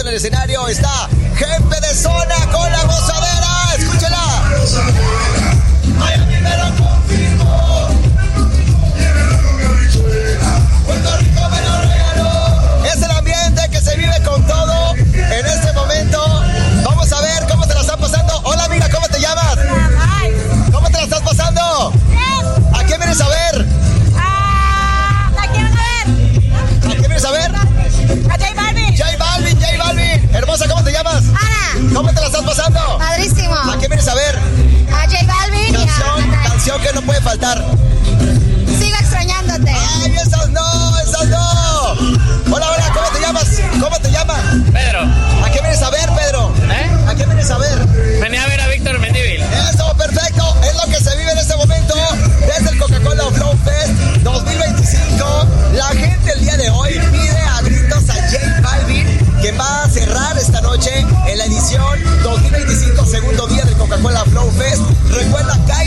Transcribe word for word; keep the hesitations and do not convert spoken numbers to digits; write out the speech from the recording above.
el escenario está Jefe de Zona con la gozadera. Escúchela. Miami me lo confirmó. Puerto Rico me lo regaló. Es el ambiente que se vive con todo en este momento. Vamos a ver cómo te la están pasando. Hola amiga, ¿cómo te llamas? ¿Cómo te la estás pasando? ¿A quién vienes a ver? ¿A quién vienes a ver? ¿A quién vienes a ver? A J Balvin. J Balvin, J Balvin. Hermosa, ¿cómo te llamas? Ana. ¿Cómo te la estás pasando? Padrísimo. ¿A quién vienes a ver? A J Balvin. Canción, canción que no puede faltar. Sigo extrañándote. Ay, esas no, esas no. Hola, hola, ¿cómo te llamas? ¿Cómo te llamas? Pedro. ¿A quién vienes a ver, Pedro? ¿Eh? ¿A quién vienes a ver? Venía a ver a Víctor Mendívil. Eso, perfecto. Es lo que se vive en este momento desde el Coca-Cola Flow Fest dos mil veinticinco. La gente el día de hoy pide a gritos a J Balvin, que va a cerrar esta noche en la edición dos mil veinticinco, segundo día del Coca-Cola Flow Fest. Recuerda,